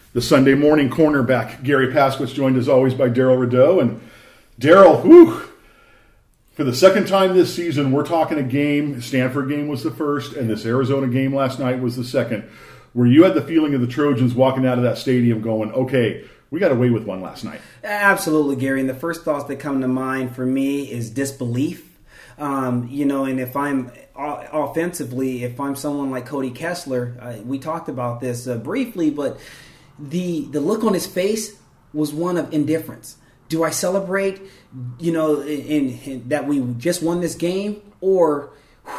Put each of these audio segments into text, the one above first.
The Sunday morning cornerback, Gary Paskowitz, joined as always by Daryl Rideau. And Daryl, whew, for the second time this season, we're talking a game. Stanford game was the first, and this Arizona game last night was the second, where you had the feeling of the Trojans walking out of that stadium going, okay, we got away with one last night. Absolutely, Gary. And the first thoughts that come to mind for me is disbelief. And if I'm offensively, if I'm someone like Cody Kessler, we talked about this briefly, but the look on his face was one of indifference. Do I celebrate, in that we just won this game, or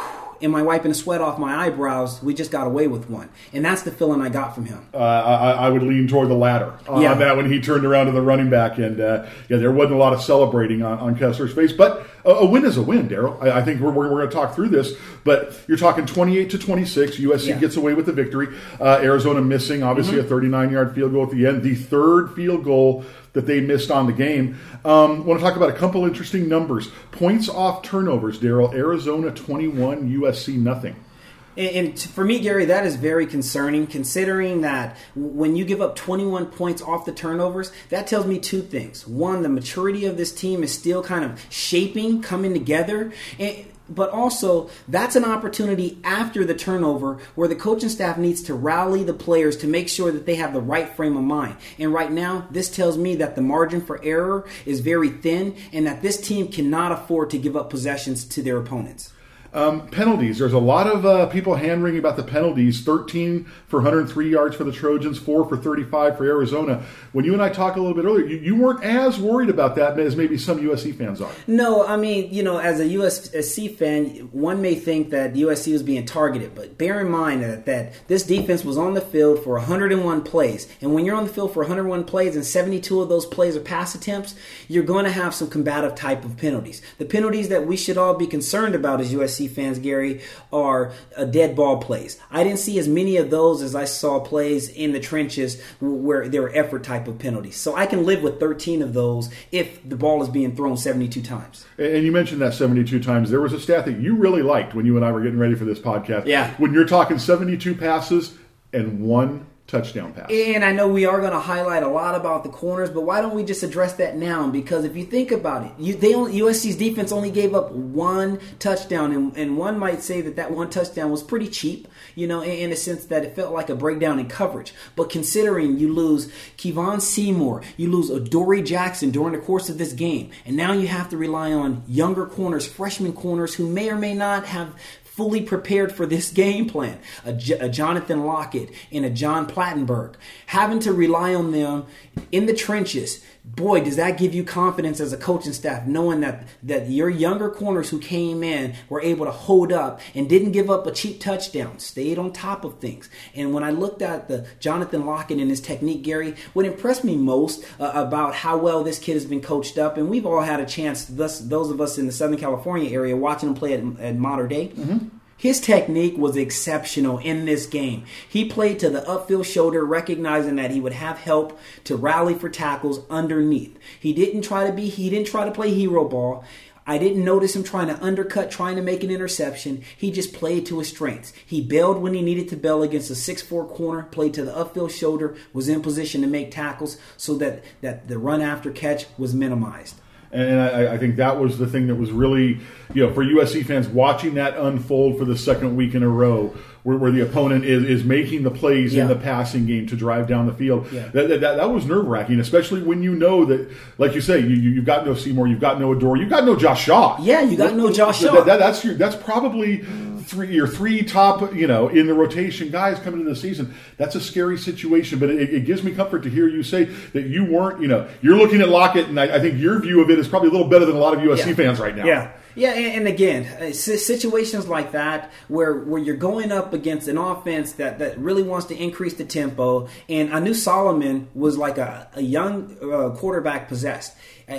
am I wiping the sweat off my eyebrows? We just got away with one. And that's the feeling I got from him. I would lean toward the latter on that when he turned around to the running back. And, there wasn't a lot of celebrating on Kessler's face. But a win is a win, Daryl. I think we're going to talk through this. But you're talking 28-26. USC gets away with the victory. Arizona missing, obviously, a 39-yard field goal at the end. The third field goal that they missed on the game. Want to talk about a couple interesting numbers. Points off turnovers, Daryl. Arizona 21, USC nothing. And for me, Gary, that is very concerning, considering that when you give up 21 points off the turnovers, that tells me two things. One, the maturity of this team is still kind of shaping, coming together. But also, that's an opportunity after the turnover where the coaching staff needs to rally the players to make sure that they have the right frame of mind. And right now, this tells me that the margin for error is very thin and that this team cannot afford to give up possessions to their opponents. Penalties. There's a lot of people hand-wringing about the penalties. 13 for 103 yards for the Trojans, 4 for 35 for Arizona. When you and I talked a little bit earlier, you weren't as worried about that as maybe some USC fans are. No, I mean, as a USC fan, one may think that USC was being targeted. But bear in mind that this defense was on the field for 101 plays. And when you're on the field for 101 plays and 72 of those plays are pass attempts, you're going to have some combative type of penalties. The penalties that we should all be concerned about as USC fans, Gary, are dead ball plays. I didn't see as many of those as I saw plays in the trenches where there were effort type of penalties. So I can live with 13 of those if the ball is being thrown 72 times. And you mentioned that 72 times. There was a stat that you really liked when you and I were getting ready for this podcast. Yeah. When you're talking 72 passes and one touchdown pass. And I know we are going to highlight a lot about the corners, but why don't we just address that now? Because if you think about it, USC's defense only gave up one touchdown, and one might say that one touchdown was pretty cheap, in a sense that it felt like a breakdown in coverage. But considering you lose Kevon Seymour, you lose Adoree Jackson during the course of this game, and now you have to rely on younger corners, freshman corners who may or may not have fully prepared for this game plan, a Jonathan Lockett and a John Plattenberg, having to rely on them in the trenches. Boy, does that give you confidence as a coaching staff, knowing that your younger corners who came in were able to hold up and didn't give up a cheap touchdown, stayed on top of things. And when I looked at the Jonathan Lockett and his technique, Gary, what impressed me most about how well this kid has been coached up, and we've all had a chance, those of us in the Southern California area, watching him play at Mater Dei. Mm-hmm. His technique was exceptional in this game. He played to the upfield shoulder, recognizing that he would have help to rally for tackles underneath. He didn't try to play hero ball. I didn't notice him trying to undercut, trying to make an interception. He just played to his strengths. He bailed when he needed to bail against a 6'4" corner, played to the upfield shoulder, was in position to make tackles so that the run after catch was minimized. And I think that was the thing that was really, for USC fans watching that unfold for the second week in a row, where the opponent is making the plays in the passing game to drive down the field. Yeah. That was nerve-wracking, especially when you know that, like you say, you've got no Seymour, you've got no Adoree, you've got no Josh Shaw. Yeah, you got no Josh Shaw. That's probably your three top, in the rotation guys coming into the season. That's a scary situation, but it gives me comfort to hear you say that you weren't, you're looking at Lockett, and I think your view of it is probably a little better than a lot of USC fans right now. Yeah. Yeah, and again, situations like that where you're going up against an offense that really wants to increase the tempo, and I knew Solomon was like a young quarterback possessed.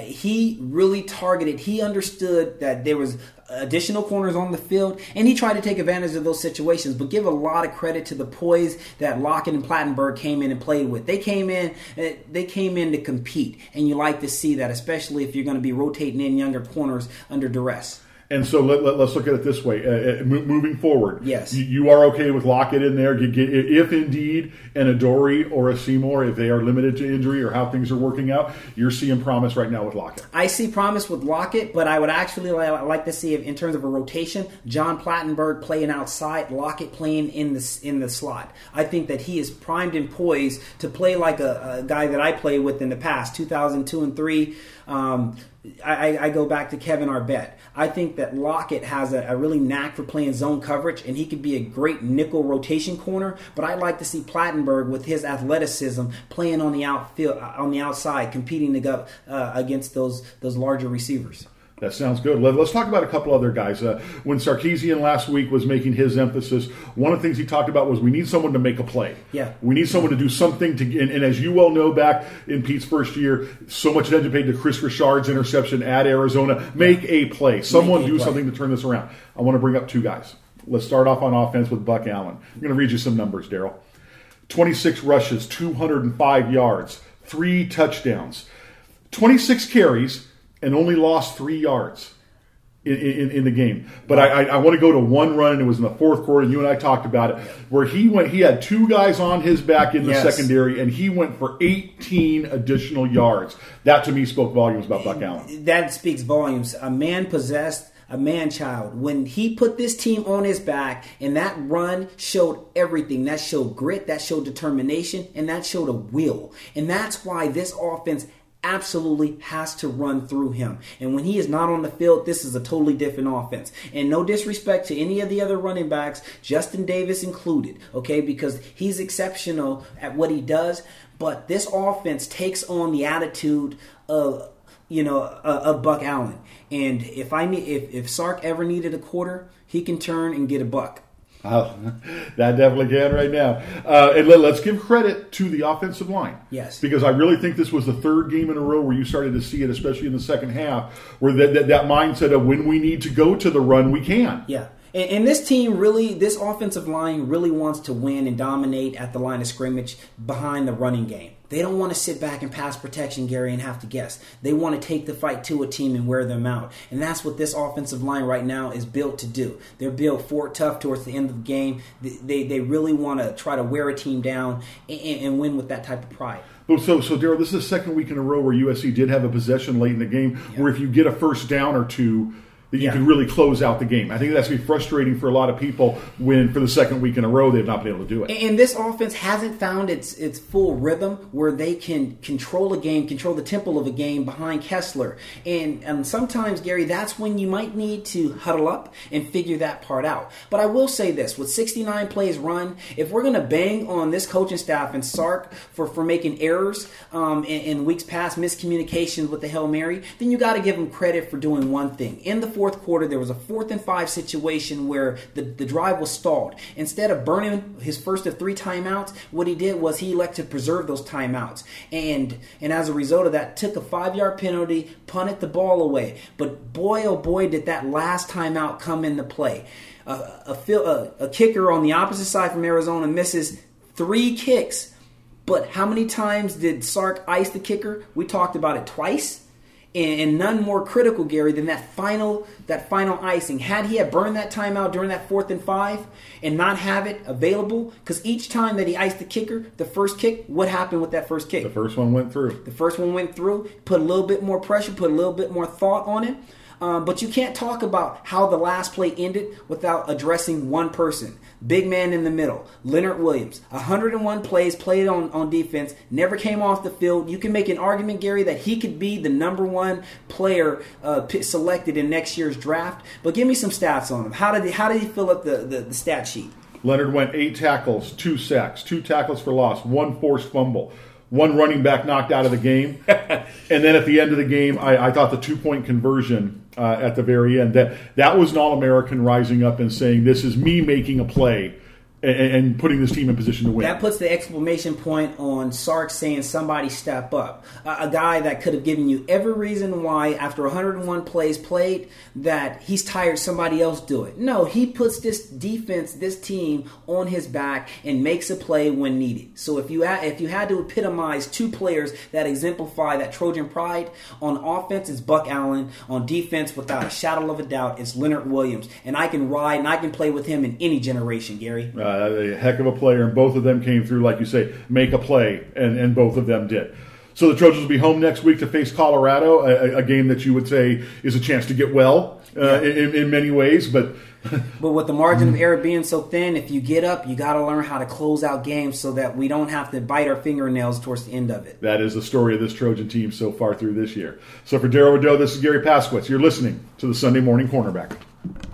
He really targeted. He understood that there was additional corners on the field, and he tried to take advantage of those situations. But give a lot of credit to the poise that Lockett and Plattenberg came in and played with. They came in to compete, and you like to see that, especially if you're going to be rotating in younger corners under duress. And so let's look at it this way. Moving forward, yes, you are okay with Lockett in there. If indeed an Adoree' or a Seymour, if they are limited to injury or how things are working out, you're seeing promise right now with Lockett. I see promise with Lockett, but I would actually like to see, in terms of a rotation, John Plattenberg playing outside, Lockett playing in the slot. I think that he is primed and poised to play like a guy that I played with in the past, 2002 and 3. I go back to Kevin Arbett. I think that Lockett has a really knack for playing zone coverage, and he could be a great nickel rotation corner. But I'd like to see Plattenberg with his athleticism playing on the outside, competing against those larger receivers. That sounds good. Let's talk about a couple other guys. When Sarkisian last week was making his emphasis, one of the things he talked about was we need someone to make a play. Yeah. We need someone to do something. And as you well know, back in Pete's first year, so much attention paid to Chris Richard's interception at Arizona. Make a play. Someone do something to turn this around. I want to bring up two guys. Let's start off on offense with Buck Allen. I'm going to read you some numbers, Daryl. 26 rushes, 205 yards, 3 touchdowns, 26 carries, and only lost 3 yards in the game. But I want to go to one run, and it was in the fourth quarter, and you and I talked about it, where he had 2 guys on his back in the secondary, and he went for 18 additional yards. That, to me, spoke volumes about Buck Allen. That speaks volumes. A man possessed, a man-child. When he put this team on his back, and that run showed everything. That showed grit, that showed determination, and that showed a will. And that's why this offense absolutely has to run through him. And when he is not on the field, this is a totally different offense. And no disrespect to any of the other running backs, Justin Davis included, okay, because he's exceptional at what he does. But this offense takes on the attitude of Buck Allen. And if Sark ever needed a quarter, he can turn and get a buck. Oh, that definitely can right now. And let's give credit to the offensive line. Yes. Because I really think this was the third game in a row where you started to see it, especially in the second half, where that mindset of when we need to go to the run, we can. Yeah. And this team this offensive line really wants to win and dominate at the line of scrimmage behind the running game. They don't want to sit back in pass protection, Gary, and have to guess. They want to take the fight to a team and wear them out. And that's what this offensive line right now is built to do. They're built Fort tough towards the end of the game. They really want to try to wear a team down and win with that type of pride. So Darryl, this is the second week in a row where USC did have a possession late in the game where if you get a first down or two, that you can really close out the game. I think that's going to be frustrating for a lot of people when, for the second week in a row, they've not been able to do it. And this offense hasn't found its full rhythm where they can control a game, control the tempo of a game behind Kessler. And sometimes, Gary, that's when you might need to huddle up and figure that part out. But I will say this, with 69 plays run, if we're going to bang on this coaching staff and Sark for making errors in weeks past, miscommunications with the Hail Mary, then you got to give them credit for doing one thing. In the fourth quarter, there was a 4th and 5 situation where the drive was stalled. Instead of burning his first of 3 timeouts, what he did was he elected to preserve those timeouts. And as a result of that, took a 5-yard penalty, punted the ball away. But boy, oh boy, did that last timeout come into play. A kicker on the opposite side from Arizona misses 3 kicks. But how many times did Sark ice the kicker? We talked about it twice. And none more critical, Gary, than that final icing. Had he burned that timeout during that 4th and 5 and not have it available, because each time that he iced the kicker, the first kick, what happened with that first kick? The first one went through. Put a little bit more pressure, put a little bit more thought on it. But you can't talk about how the last play ended without addressing one person. Big man in the middle, Leonard Williams. 101 plays played on defense, never came off the field. You can make an argument, Gary, that he could be the number 1 player selected in next year's draft. But give me some stats on him. How did he fill up the stat sheet? Leonard went 8 tackles, 2 sacks, 2 tackles for loss, 1 forced fumble, 1 running back knocked out of the game. And then at the end of the game, I thought the 2-point conversion at the very end, that was an All-American rising up and saying, this is me making a play and putting this team in position to win. That puts the exclamation point on Sark saying somebody step up. A guy that could have given you every reason why, after 101 plays played, that he's tired, somebody else do it. No, he puts this defense, this team on his back and makes a play when needed. So if you had to epitomize two players that exemplify that Trojan pride, on offense it's Buck Allen. On defense, without a shadow of a doubt, it's Leonard Williams. And I can ride and I can play with him in any generation, Gary. A heck of a player, and both of them came through, like you say, make a play, and both of them did. So the Trojans will be home next week to face Colorado, a game that you would say is a chance to get well in many ways, but with the margin of error being so thin, if you get up, you got to learn how to close out games so that we don't have to bite our fingernails towards the end of it. That is the story of this Trojan team so far through this year. So for Darryl Rideau, this is Gary Paskowitz. You're listening to the Sunday Morning Cornerback.